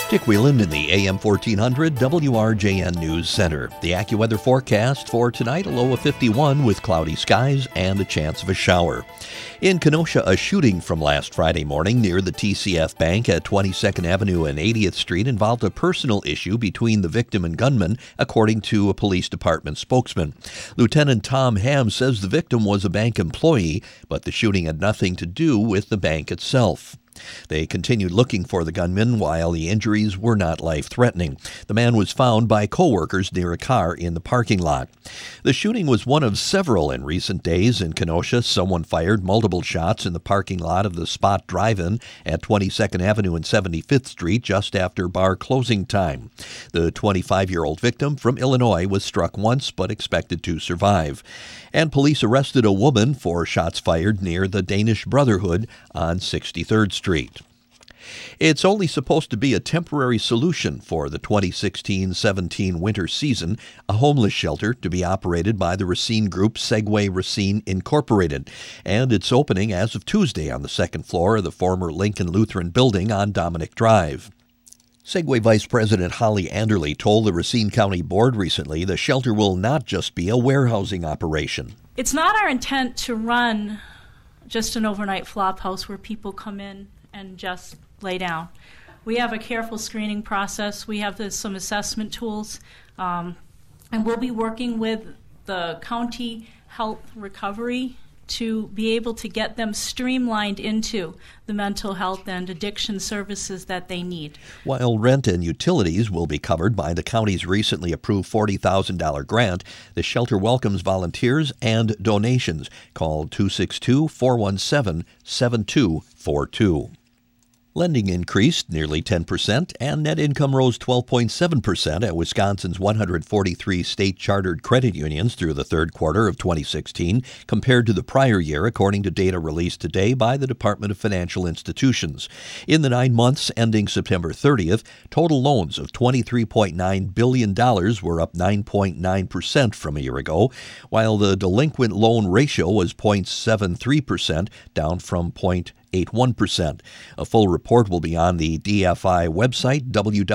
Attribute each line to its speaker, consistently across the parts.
Speaker 1: Dick Whelan in the AM 1400 WRJN News Center. The AccuWeather forecast for tonight, a low of 51 with cloudy skies and a chance of a shower. In Kenosha, a shooting from last Friday morning near the TCF Bank at 22nd Avenue and 80th Street involved a personal issue between the victim and gunman, according to a police department spokesman. Lieutenant Tom Ham says the victim was a bank employee, but the shooting had nothing to do with the bank itself. They continued looking for the gunman while the injuries were not life-threatening. The man was found by co-workers near a car in the parking lot. The shooting was one of several in recent days in Kenosha. Someone fired multiple shots in the parking lot of the Spot Drive-In at 22nd Avenue and 75th Street just after bar closing time. The 25-year-old victim from Illinois was struck once but expected to survive. And police arrested a woman for shots fired near the Danish Brotherhood on 63rd Street. It's only supposed to be a temporary solution for the 2016-17 winter season, a homeless shelter to be operated by the Racine Group Segway Racine Incorporated, and it's opening as of Tuesday on the second floor of the former Lincoln Lutheran Building on Dominic Drive. Segway Vice President Holly Anderley told the Racine County Board recently the shelter will not just be a warehousing operation.
Speaker 2: It's not our intent to run just an overnight flop house where people come in and just lay down. We have a careful screening process. We have some assessment tools, and we'll be working with the county health recovery to be able to get them streamlined into the mental health and addiction services that they need.
Speaker 1: While rent and utilities will be covered by the county's recently approved $40,000 grant, the shelter welcomes volunteers and donations. Call 262-417-7242. Lending increased nearly 10%, and net income rose 12.7% at Wisconsin's 143 state-chartered credit unions through the third quarter of 2016, compared to the prior year, according to data released today by the Department of Financial Institutions. In the 9 months ending September 30th, total loans of $23.9 billion were up 9.9% from a year ago, while the delinquent loan ratio was 0.73%, down from 0.81%. A full report will be on the DFI website,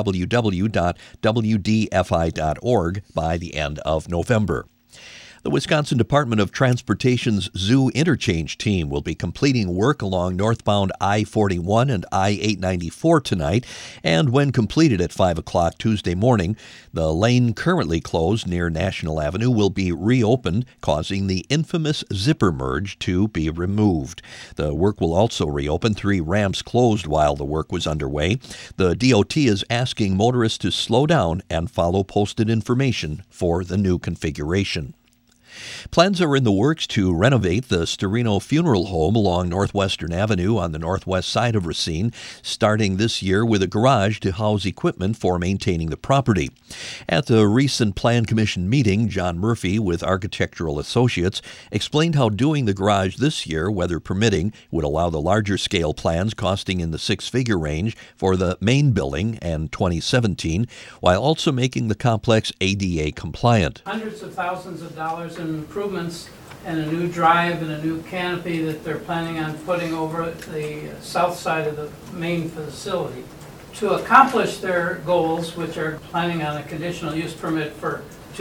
Speaker 1: www.wdfi.org, by the end of November. The Wisconsin Department of Transportation's Zoo Interchange team will be completing work along northbound I-41 and I-894 tonight, and when completed at 5 o'clock Tuesday morning, the lane currently closed near National Avenue will be reopened, causing the infamous zipper merge to be removed. The work will also reopen 3 ramps closed while the work was underway. The DOT is asking motorists to slow down and follow posted information for the new configuration. Plans are in the works to renovate the Storino Funeral Home along Northwestern Avenue on the northwest side of Racine, starting this year with a garage to house equipment for maintaining the property. At the recent Plan Commission meeting, John Murphy with Architectural Associates explained how doing the garage this year, weather permitting, would allow the larger scale plans costing in the six-figure range for the main building and 2017, while also making the complex ADA compliant.
Speaker 3: Hundreds of thousands of dollars in improvements and a new drive and a new canopy that they're planning on putting over the south side of the main facility. To accomplish their goals, which are planning on a conditional use permit for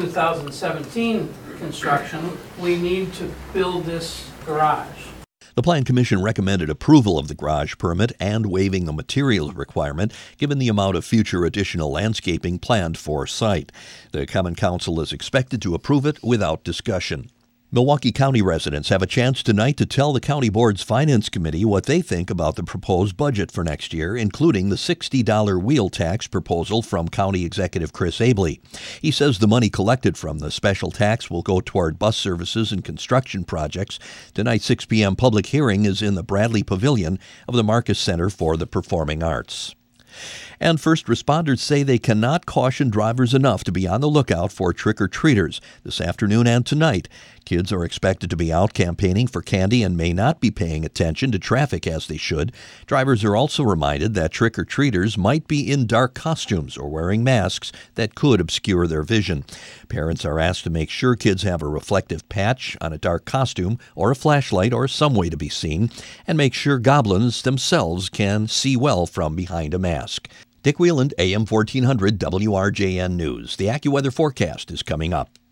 Speaker 3: 2017 construction, we need to build this garage.
Speaker 1: The Plan Commission recommended approval of the garage permit and waiving the materials requirement, given the amount of future additional landscaping planned for site. The Common Council is expected to approve it without discussion. Milwaukee County residents have a chance tonight to tell the County Board's Finance Committee what they think about the proposed budget for next year, including the $60 wheel tax proposal from County Executive Chris Abley. He says the money collected from the special tax will go toward bus services and construction projects. Tonight's 6 p.m. public hearing is in the Bradley Pavilion of the Marcus Center for the Performing Arts. And first responders say they cannot caution drivers enough to be on the lookout for trick-or-treaters this afternoon and tonight. Kids are expected to be out campaigning for candy and may not be paying attention to traffic as they should. Drivers are also reminded that trick-or-treaters might be in dark costumes or wearing masks that could obscure their vision. Parents are asked to make sure kids have a reflective patch on a dark costume or a flashlight or some way to be seen, and make sure goblins themselves can see well from behind a mask. Dick Wheeland, AM 1400 WRJN News. The AccuWeather forecast is coming up.